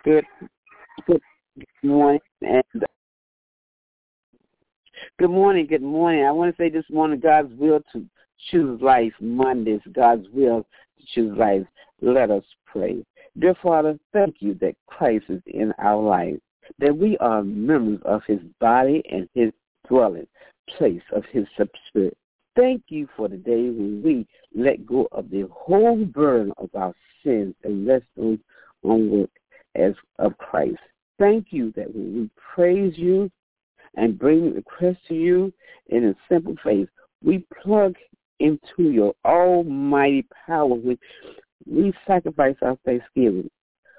Good, good morning, and good morning, good morning. I want to say this morning, God's will to choose life. Mondays, God's will to choose life. Let us pray. Dear Father, thank you that Christ is in our life, that we are members of his body and his dwelling place of his spirit. Thank you for the day when we let go of the whole burden of our sins and rest on work as of Christ. Thank you that when we praise you and bring requests to you in a simple faith, we plug into your almighty power. We sacrifice our thanksgiving.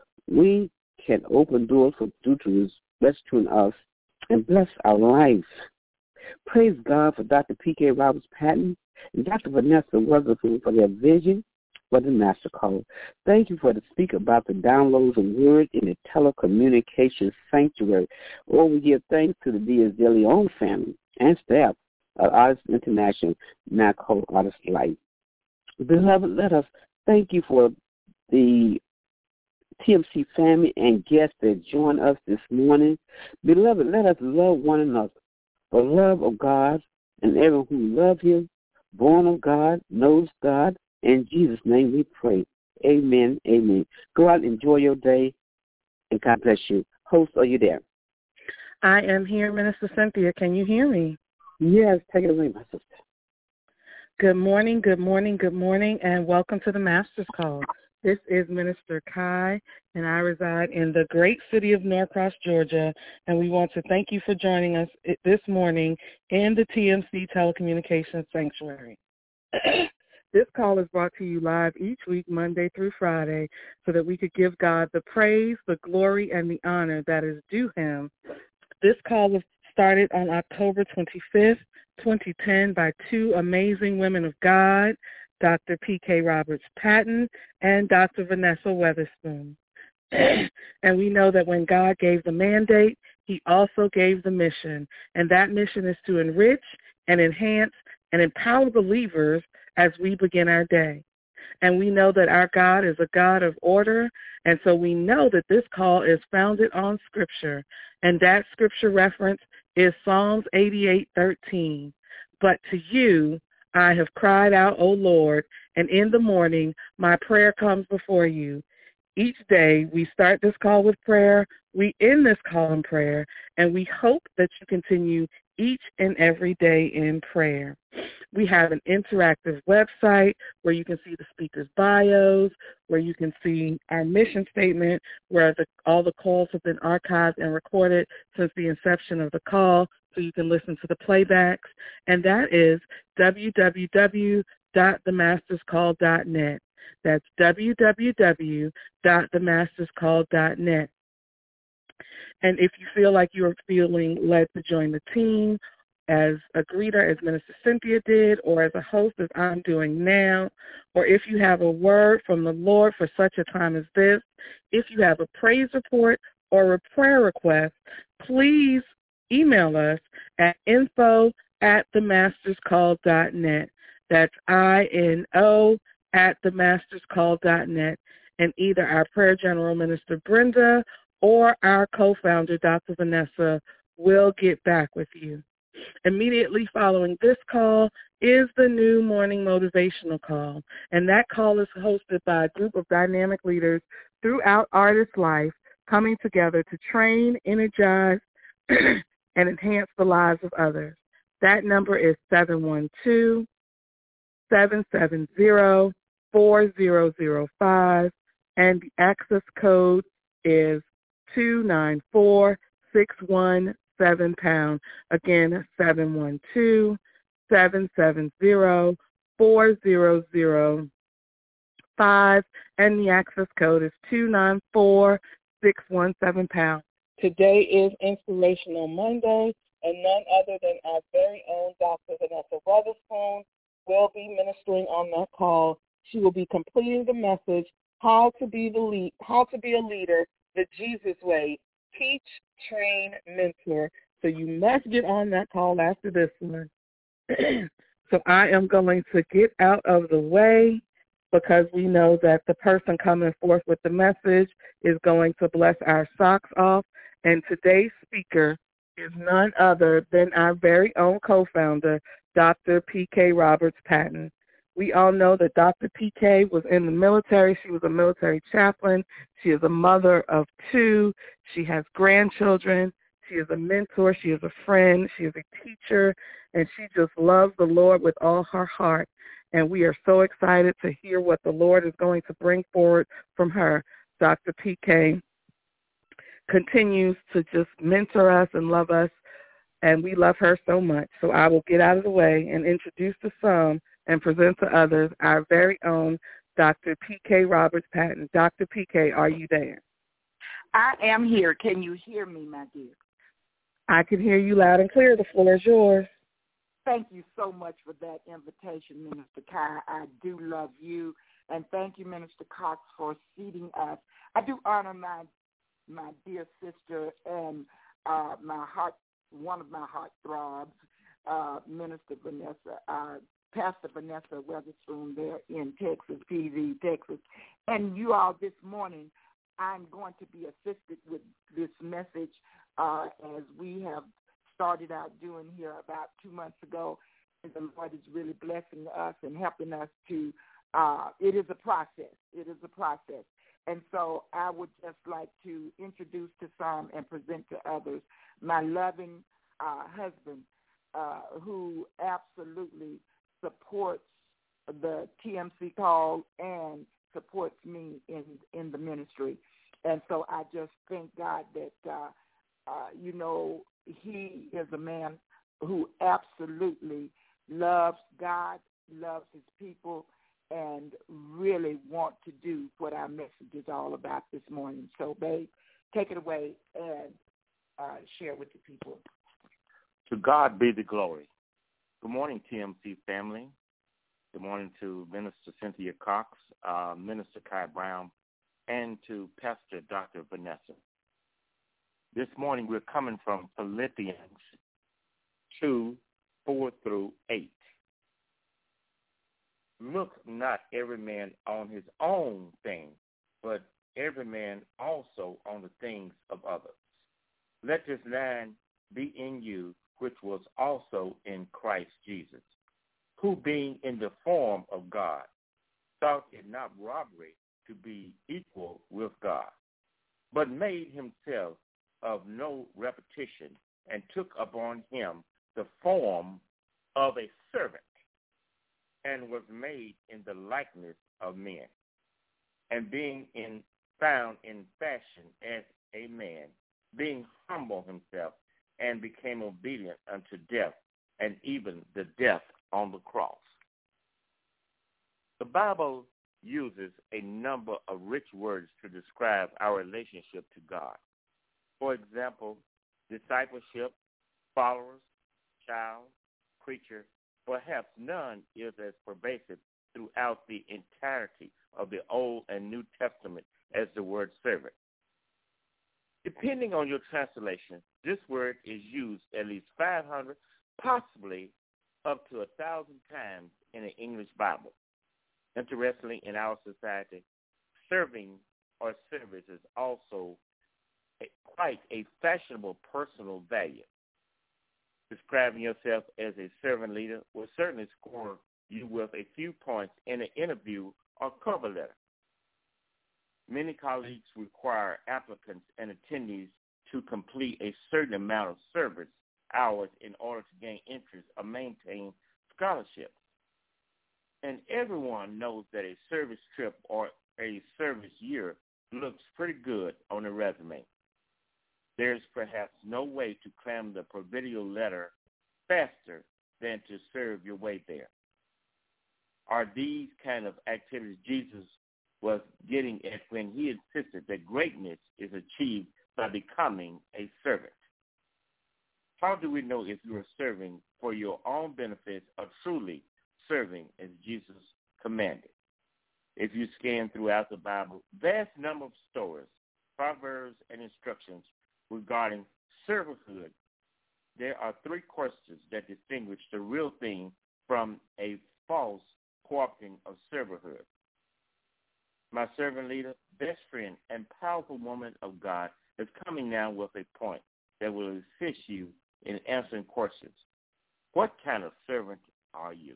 We can open doors for rescuing us and bless our lives. Praise God for Dr. P.K. Roberts Patton and Dr. Vanessa Weatherspoon for their vision for the Master Call. Thank you for the speaker about the downloads of word in the telecommunications sanctuary. Oh, we give thanks to the Diaz de Leon family and staff of Artists International, now called Artist Life. Beloved, let us thank you for the TMC family and guests that join us this morning. Beloved, let us love one another. The love of God, and everyone who loves him, born of God, knows God. In Jesus' name we pray. Amen, amen. Go out and enjoy your day, and God bless you. Host, are you there? I am here, Minister Cynthia. Can you hear me? Yes, take it away, my sister. Good morning, good morning, good morning, and welcome to the Master's Call. This is Minister Kai, and I reside in the great city of Norcross, Georgia, and we want to thank you for joining us this morning in the TMC Telecommunications Sanctuary. This call is brought to you live each week, Monday through Friday, so that we could give God the praise, the glory, and the honor that is due him. This call was started on October 25th, 2010 by two amazing women of God, Dr. P.K. Roberts Patton and Dr. Vanessa Weatherspoon. And we know that when God gave the mandate, he also gave the mission. And that mission is to enrich and enhance and empower believers as we begin our day. And we know that our God is a God of order, and so we know that this call is founded on Scripture. And that Scripture reference is Psalms 88:13. But to you I have cried out, O Lord, and in the morning my prayer comes before you. Each day we start this call with prayer, we end this call in prayer, and we hope that you continue each and every day in prayer. We have an interactive website where you can see the speakers' bios, where you can see our mission statement, where all the calls have been archived and recorded since the inception of the call, so you can listen to the playbacks, and that is www.themasterscall.net. That's www.themasterscall.net. And if you feel like you're feeling led to join the team as a greeter, as Minister Cynthia did, or as a host, as I'm doing now, or if you have a word from the Lord for such a time as this, if you have a praise report or a prayer request, please email us at info@themasterscall.net. That's INO@themasterscall.net. And either our prayer general, Minister Brenda, or our co-founder, Dr. Vanessa, will get back with you. Immediately following this call is the new morning motivational call, and that call is hosted by a group of dynamic leaders throughout Artist Life coming together to train, energize, and enhance the lives of others. That number is 712-770-4005, and the access code is 294617#. Again, 712-770-4005, and the access code is 294617#. Today is Inspirational Monday, and none other than our very own Dr. Vanessa Weatherspoon will be ministering on that call. She will be completing the message, How to be a Leader the Jesus Way. Teach, train, mentor. So you must get on that call after this one. So I am going to get out of the way because we know that the person coming forth with the message is going to bless our socks off. And today's speaker is none other than our very own co-founder, Dr. P.K. Roberts-Patton. We all know that Dr. P.K. was in the military. She was a military chaplain. She is a mother of 2. She has grandchildren. She is a mentor. She is a friend. She is a teacher. And she just loves the Lord with all her heart. And we are so excited to hear what the Lord is going to bring forward from her. Dr. P.K. continues to just mentor us and love us, and we love her so much. So I will get out of the way and introduce to some and present to others our very own Dr. P.K. Roberts-Patton. Dr. P.K., are you there? I am here. Can you hear me, my dear? I can hear you loud and clear. The floor is yours. Thank you so much for that invitation, Minister Kai. I do love you, and thank you, Minister Cox, for seating us. I do honor my dear sister and my heart, one of my heart throbs, Minister Vanessa, Pastor Vanessa Weatherspoon there in Texas, PV, Texas. And you all, this morning, I'm going to be assisted with this message as we have started out doing here about 2 months ago. And the Lord is really blessing us and helping us to, it is a process. It is a process. And so I would just like to introduce to some and present to others my loving husband who absolutely supports the TMC call and supports me in the ministry. And so I just thank God that, he is a man who absolutely loves God, loves his people, and really want to do what our message is all about this morning. So, babe, take it away and share with the people. To God be the glory. Good morning, TMC family. Good morning to Minister Cynthia Cox, Minister Kai Brown, and to Pastor Dr. Vanessa. This morning we're coming from Philippians 2:4-8. Look not every man on his own thing, but every man also on the things of others. Let this mind be in you, which was also in Christ Jesus, who being in the form of God, thought it not robbery to be equal with God, but made himself of no repetition, and took upon him the form of a servant, and was made in the likeness of men. And being found in fashion as a man, being humble himself, and became obedient unto death, and even the death on the cross. The Bible uses a number of rich words to describe our relationship to God. For example, discipleship, followers, child, creature. Perhaps none is as pervasive throughout the entirety of the Old and New Testament as the word servant. Depending on your translation, this word is used at least 500, possibly up to 1,000 times in the English Bible. Interestingly, in our society, serving or service is also quite a fashionable personal value. Describing yourself as a servant leader will certainly score you with a few points in an interview or cover letter. Many colleagues require applicants and attendees to complete a certain amount of service hours in order to gain interest or maintain scholarship. And everyone knows that a service trip or a service year looks pretty good on a resume. There's perhaps no way to cram the proverbial letter faster than to serve your way there. Are these kind of activities Jesus was getting at when he insisted that greatness is achieved by becoming a servant? How do we know if you are serving for your own benefits or truly serving as Jesus commanded? If you scan throughout the Bible, vast number of stories, proverbs, and instructions regarding servanthood, there are three questions that distinguish the real thing from a false co-opting of servanthood. My servant leader, best friend, and powerful woman of God is coming now with a point that will assist you in answering questions. What kind of servant are you?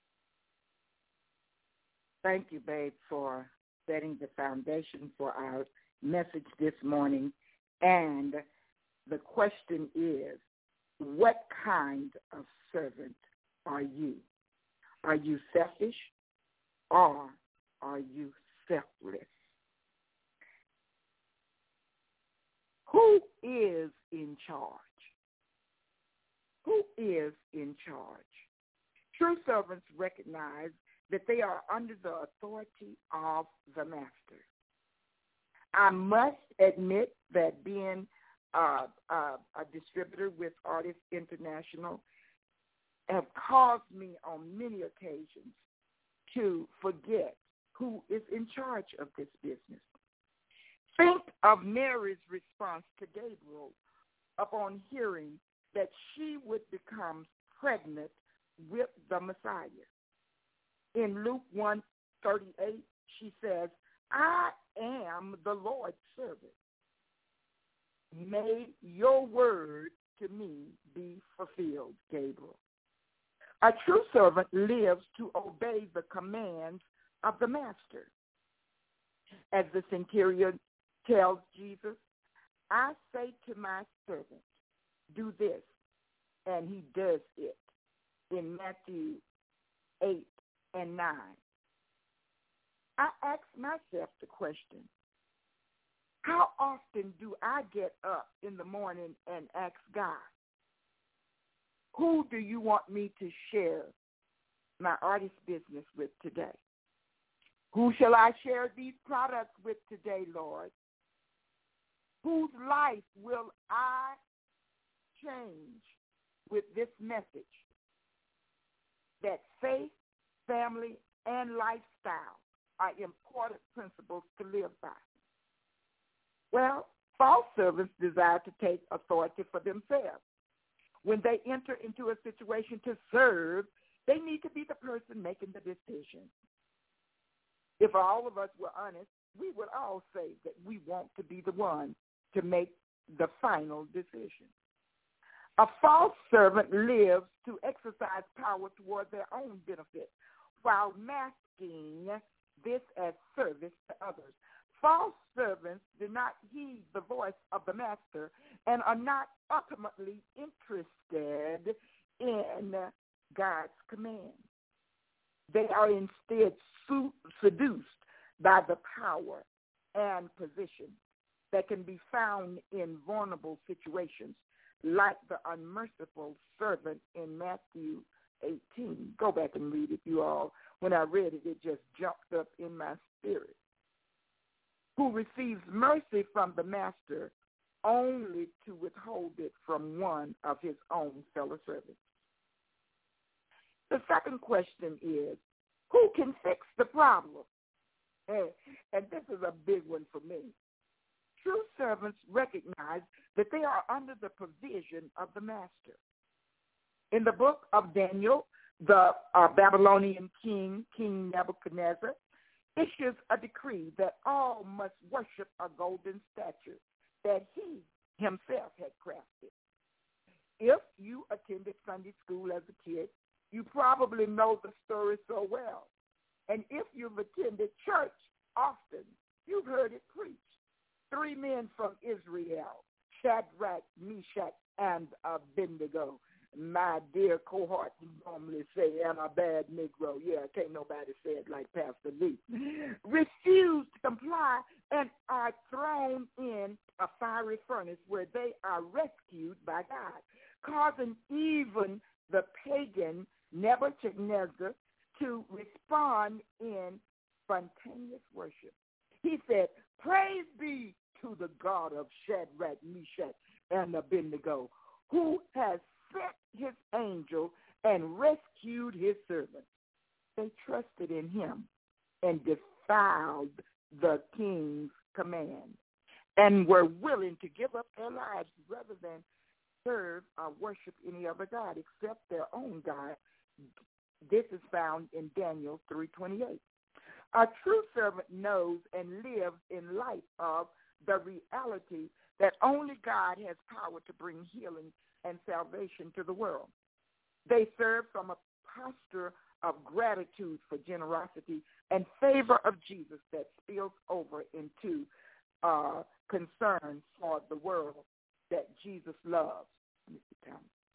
Thank you, babe, for setting the foundation for our message this morning. And the question is, what kind of servant are you? Are you selfish or are you selfless? Who is in charge? Who is in charge? True servants recognize that they are under the authority of the master. I must admit that being a distributor with Artists International have caused me on many occasions to forget who is in charge of this business. Think of Mary's response to Gabriel upon hearing that she would become pregnant with the Messiah. In Luke 1:38, she says, I am the Lord's servant. May your word to me be fulfilled, Gabriel. A true servant lives to obey the commands of the master. As the centurion tells Jesus, I say to my servant, do this, and he does it, in Matthew 8 and 9. I ask myself the question, how often do I get up in the morning and ask God, who do you want me to share my artist business with today? Who shall I share these products with today, Lord? Whose life will I change with this message? That faith, family, and lifestyle are important principles to live by. Well, false servants desire to take authority for themselves. When they enter into a situation to serve, they need to be the person making the decision. If all of us were honest, we would all say that we want to be the one to make the final decision. A false servant lives to exercise power toward their own benefit while masking this as service to others. False servants do not heed the voice of the master and are not ultimately interested in God's command. They are instead seduced by the power and position that can be found in vulnerable situations, like the unmerciful servant in Matthew 18. Go back and read it, you all. When I read it, it just jumped up in my spirit. Who receives mercy from the master only to withhold it from one of his own fellow servants. The second question is, who can fix the problem? And this is a big one for me. True servants recognize that they are under the provision of the master. In the book of Daniel, the Babylonian king, King Nebuchadnezzar, issues a decree that all must worship a golden statue that he himself had crafted. If you attended Sunday school as a kid, you probably know the story so well. And if you've attended church often, you've heard it preached. 3 men from Israel, Shadrach, Meshach, and Abednego. My dear cohort normally say, I'm a bad Negro. Yeah, can't nobody say it like Pastor Lee. Refuse to comply and are thrown in a fiery furnace where they are rescued by God, causing even the pagan Nebuchadnezzar to respond in spontaneous worship. He said, praise be to the God of Shadrach, Meshach, and Abednego, who has sent his angel and rescued his servants. They trusted in him and defied the king's command and were willing to give up their lives rather than serve or worship any other God except their own God. This is found in Daniel 3:28. A true servant knows and lives in light of the reality that only God has power to bring healing and salvation to the world. They serve from a posture of gratitude for generosity and favor of Jesus that spills over into concern for the world that Jesus loves. Let me sit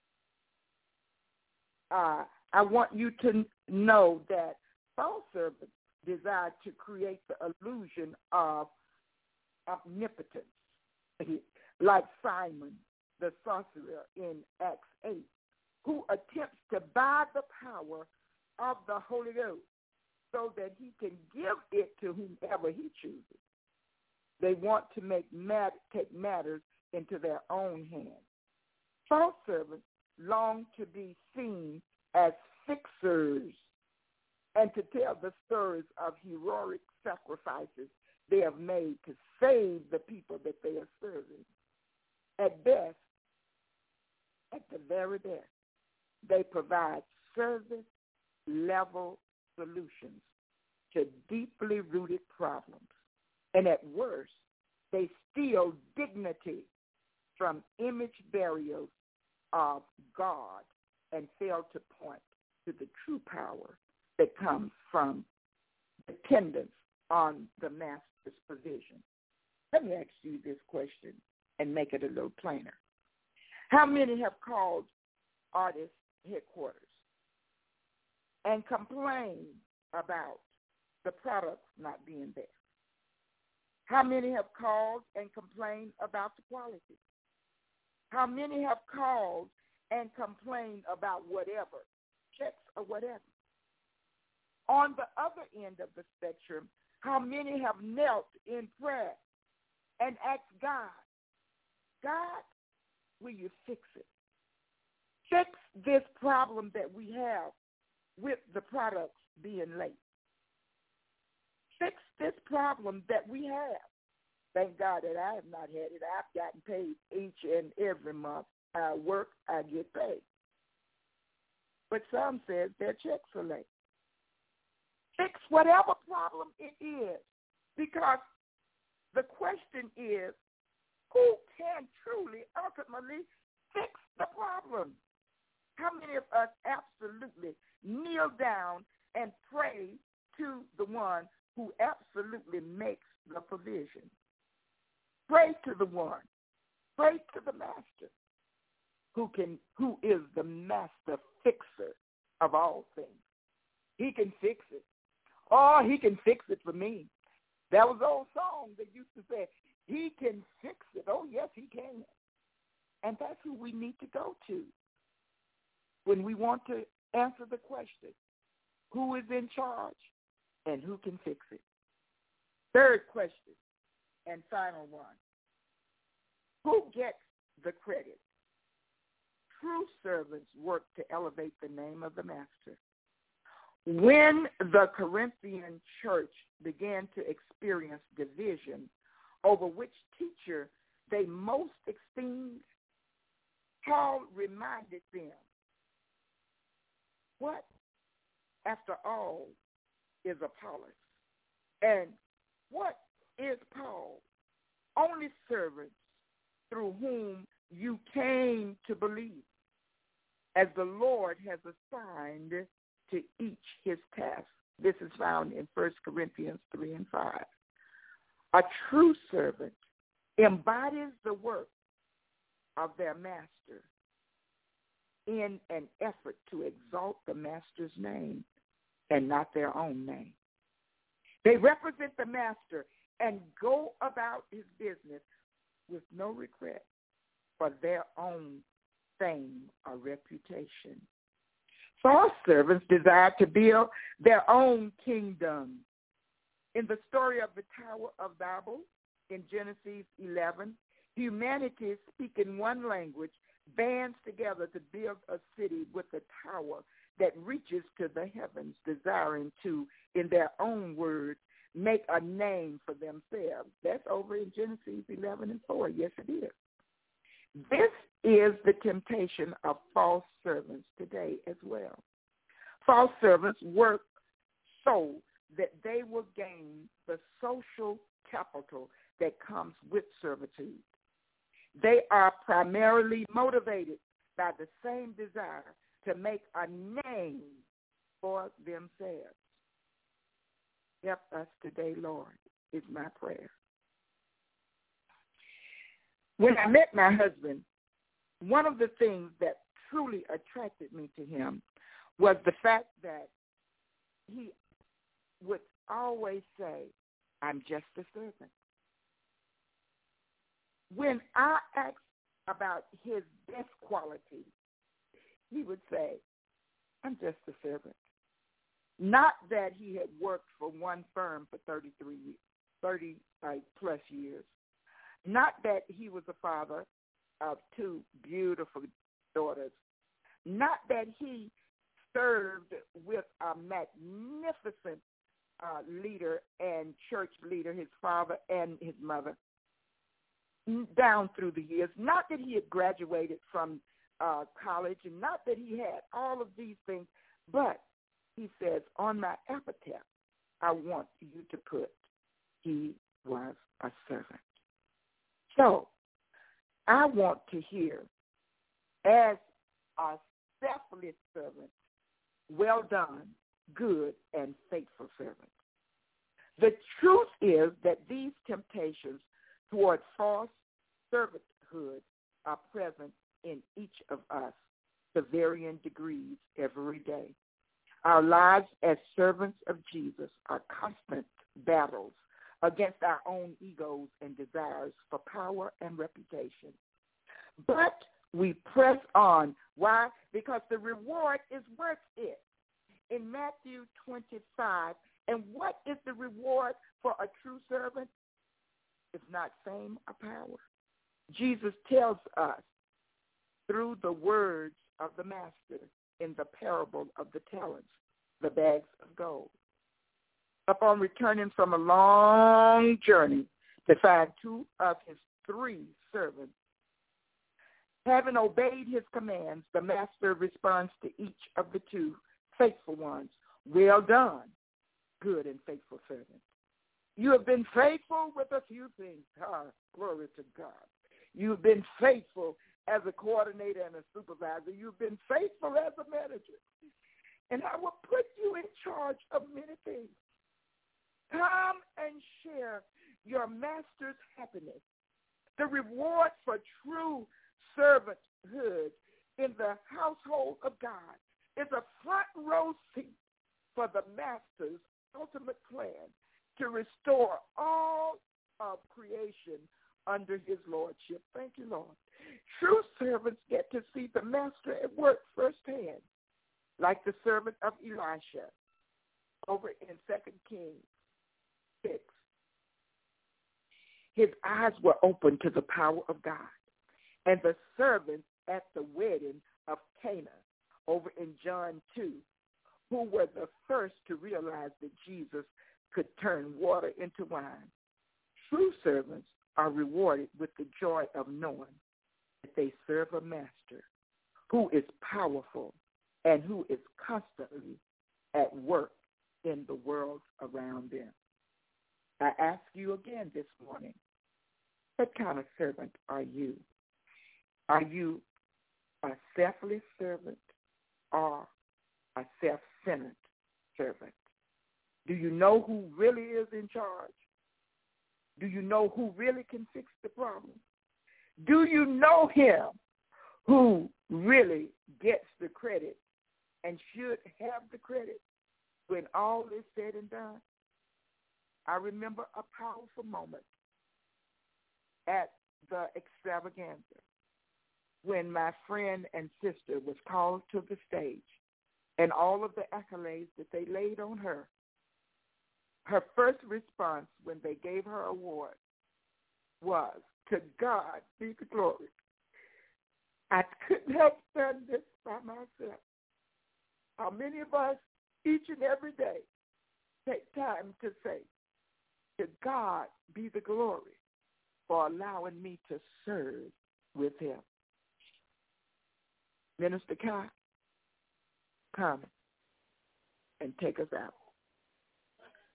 down. I want you to know that false servants desire to create the illusion of omnipotence, like Simon the sorcerer in Acts 8, who attempts to buy the power of the Holy Ghost so that he can give it to whomever he chooses. They want to take matters into their own hands. False servants long to be seen as fixers and to tell the stories of heroic sacrifices they have made to save the people that they are serving. At best, at the very best, they provide service-level solutions to deeply rooted problems. And at worst, they steal dignity from image burials of God and fail to point to the true power that comes from dependence on the master's provision. Let me ask you this question and make it a little plainer. How many have called artist headquarters and complained about the products not being there? How many have called and complained about the quality? How many have called and complained about whatever, checks or whatever? On the other end of the spectrum, how many have knelt in prayer and asked God, God, will you fix it? Fix this problem that we have with the products being late. Fix this problem that we have. Thank God that I have not had it. I've gotten paid each and every month. I work, I get paid. But some says their checks are late. Fix whatever problem it is, because the question is, who can truly, ultimately fix the problem? How many of us absolutely kneel down and pray to the one who absolutely makes the provision? Pray to the one. Pray to the master who is the master fixer of all things. He can fix it. Oh, he can fix it for me. That was an old song that used to say, he can fix it. Oh, yes, he can. And that's who we need to go to when we want to answer the question, who is in charge and who can fix it? Third question and final one, who gets the credit? True servants work to elevate the name of the master. When the Corinthian church began to experience division over which teacher they most esteemed, Paul reminded them, what, after all, is Apollos? And what is Paul? Only servants through whom you came to believe, as the Lord has assigned to each his task. This is found in 1 Corinthians 3 and 5. A true servant embodies the work of their master in an effort to exalt the master's name and not their own name. They represent the master and go about his business with no regret for their own fame or reputation. False servants desire to build their own kingdom. In the story of the Tower of Babel, in Genesis 11, humanity, speaking one language, bands together to build a city with a tower that reaches to the heavens, desiring to, in their own words, make a name for themselves. That's over in Genesis 11 and 4. Yes, it is. This is the temptation of false servants today as well. False servants work so that they will gain the social capital that comes with servitude. They are primarily motivated by the same desire to make a name for themselves. Help us today, Lord, is my prayer. When I met my husband, one of the things that truly attracted me to him was the fact that he would always say, I'm just a servant. When I asked about his best quality, he would say, I'm just a servant. Not that he had worked for one firm for 30 plus years. Not that he was a father of two beautiful daughters. Not that he served with a magnificent leader and church leader, his father and his mother, down through the years. Not that he had graduated from college, and not that he had all of these things, but he says, on my epitaph, I want you to put, he was a servant. So I want to hear, as a selfless servant, well done, good and faithful servant. The truth is that these temptations toward false servanthood are present in each of us to varying degrees every day. Our lives as servants of Jesus are constant battles against our own egos and desires for power and reputation. But we press on. Why? Because the reward is worth it. In Matthew 25, and what is the reward for a true servant? It's not fame or power. Jesus tells us through the words of the Master in the parable of the talents, the bags of gold. Upon returning from a long journey to find two of his three servants, having obeyed his commands, the Master responds to each of the two faithful ones, well done, good and faithful servant. You have been faithful with a few things. Glory to God. You've been faithful as a coordinator and a supervisor. You've been faithful as a manager. And I will put you in charge of many things. Come and share your master's happiness. The reward for true servanthood in the household of God is a front row seat for the master's ultimate plan to restore all of creation under his lordship. Thank you, Lord. True servants get to see the master at work firsthand, like the servant of Elisha over in 2 Kings 6. His eyes were open to the power of God. And the servants at the wedding of Cana over in John 2, who were the first to realize that Jesus could turn water into wine. True servants are rewarded with the joy of knowing that they serve a master who is powerful and who is constantly at work in the world around them. I ask you again this morning, what kind of servant are you? Are you a selfless servant or a self-centered servant? Do you know who really is in charge? Do you know who really can fix the problem? Do you know him who really gets the credit and should have the credit when all is said and done? I remember a powerful moment at the extravaganza when my friend and sister was called to the stage, and all of the accolades that they laid on her. Her first response when they gave her award was, to God be the glory. I couldn't have done this by myself. How many of us each and every day take time to say, to God be the glory for allowing me to serve with him. Minister Kai, come and take us out.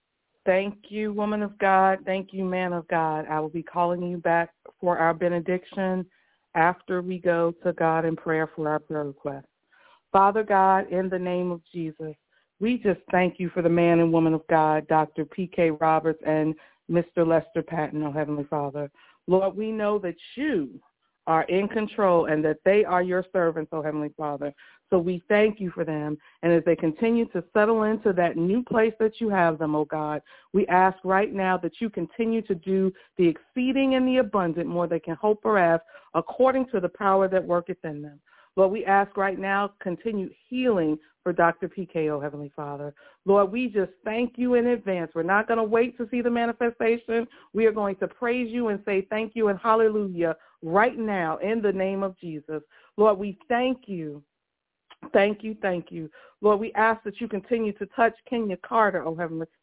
Thank you, woman of God. Thank you, man of God. I will be calling you back for our benediction after we go to God in prayer for our prayer request. Father God, in the name of Jesus, we just thank you for the man and woman of God, Dr. P.K. Roberts and Mr. Lester Patton, oh Heavenly Father. Lord, we know that you are in control and that they are your servants, oh Heavenly Father. So we thank you for them. And as they continue to settle into that new place that you have them, oh God, we ask right now that you continue to do the exceeding and the abundant, more they can hope or ask, according to the power that worketh in them. Lord, we ask right now continued healing for Dr. PK, oh Heavenly Father. Lord, we just thank you in advance. We're not going to wait to see the manifestation. We are going to praise you and say thank you and hallelujah right now in the name of Jesus. Lord, we thank you. Thank you, thank you. Lord, we ask that you continue to touch Kendra Carter, oh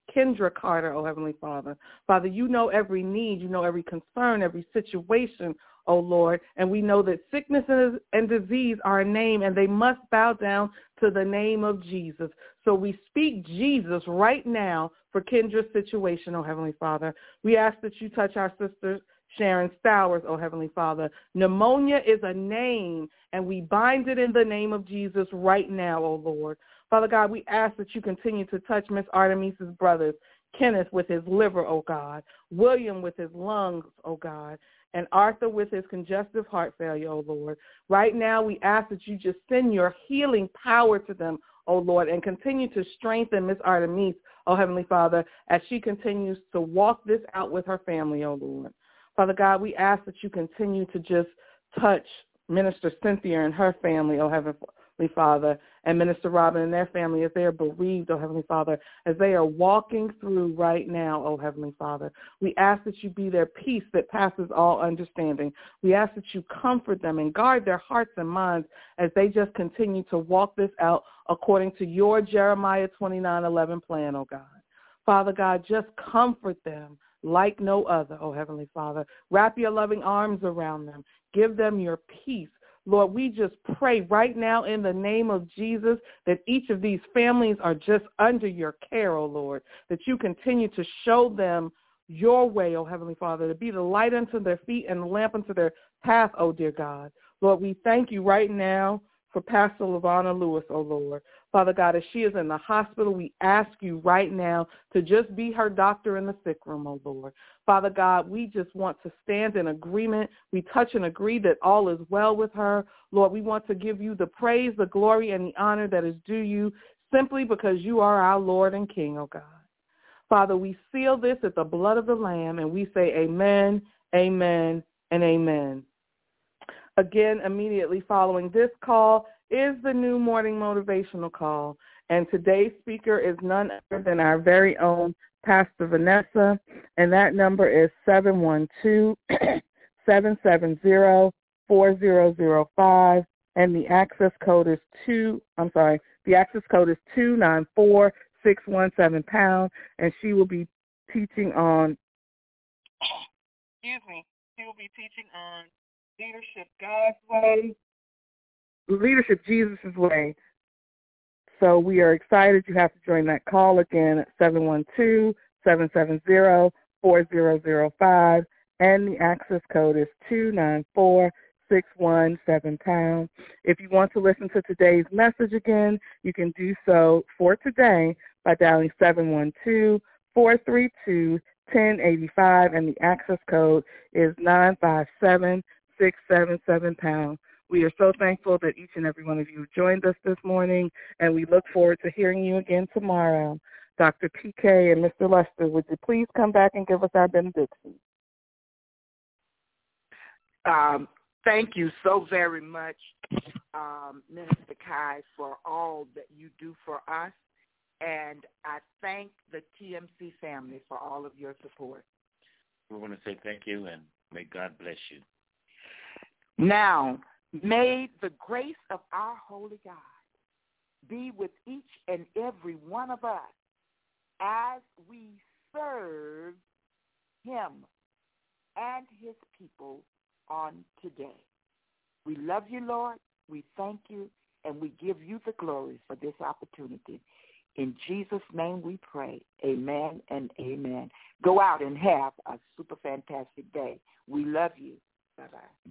Heavenly Father. Father, you know every need, you know every concern, every situation, oh Lord, and we know that sickness and disease are a name, and they must bow down to the name of Jesus. So we speak Jesus right now for Kendra's situation, oh Heavenly Father. We ask that you touch our sister Sharon Stowers, oh Heavenly Father. Pneumonia is a name, and we bind it in the name of Jesus right now, oh Lord. Father God, we ask that you continue to touch Miss Artemis's brothers, Kenneth with his liver, oh God, William with his lungs, oh God, and Arthur with his congestive heart failure, oh Lord. Right now, we ask that you just send your healing power to them, oh Lord, and continue to strengthen Miss Artemis, oh Heavenly Father, as she continues to walk this out with her family, oh Lord. Father God, we ask that you continue to just touch Minister Cynthia and her family, oh Heavenly Father, and Minister Robin and their family as they are bereaved, oh Heavenly Father, as they are walking through right now, oh Heavenly Father. We ask that you be their peace that passes all understanding. We ask that you comfort them and guard their hearts and minds as they just continue to walk this out according to your Jeremiah 29:11 plan, oh God. Father God, just comfort them like no other, oh Heavenly Father. Wrap your loving arms around them. Give them your peace. Lord, we just pray right now in the name of Jesus that each of these families are just under your care, oh Lord, that you continue to show them your way, oh Heavenly Father, to be the light unto their feet and the lamp unto their path, oh dear God. Lord, we thank you right now for Pastor LaVonna Lewis, oh Lord. Father God, as she is in the hospital, we ask you right now to just be her doctor in the sick room, oh Lord. Father God, we just want to stand in agreement. We touch and agree that all is well with her. Lord, we want to give you the praise, the glory, and the honor that is due you simply because you are our Lord and King, oh God. Father, we seal this at the blood of the Lamb, and we say amen, amen, and amen. Again, immediately following this call is the new morning motivational call, and today's speaker is none other than our very own Pastor Vanessa, and that number is 712-770-4005, and the access code is 294-617#, and she will be teaching on Leadership God's Way, Leadership Jesus' Way. So we are excited you have to join that call again at 712-770-4005, and the access code is 294-617#. If you want to listen to today's message again, you can do so for today by dialing 712-432-1085, and the access code is 957-677#. We are so thankful that each and every one of you joined us this morning, and we look forward to hearing you again tomorrow. Dr. PK and Mr. Lester, would you please come back and give us our benediction? Thank you so very much, Minister Kai, for all that you do for us, and I thank the TMC family for all of your support. We want to say thank you, and may God bless you. Now, may the grace of our holy God be with each and every one of us as we serve him and his people on today. We love you, Lord. We thank you, and we give you the glory for this opportunity. In Jesus' name we pray. Amen and amen. Go out and have a super fantastic day. We love you. Bye-bye.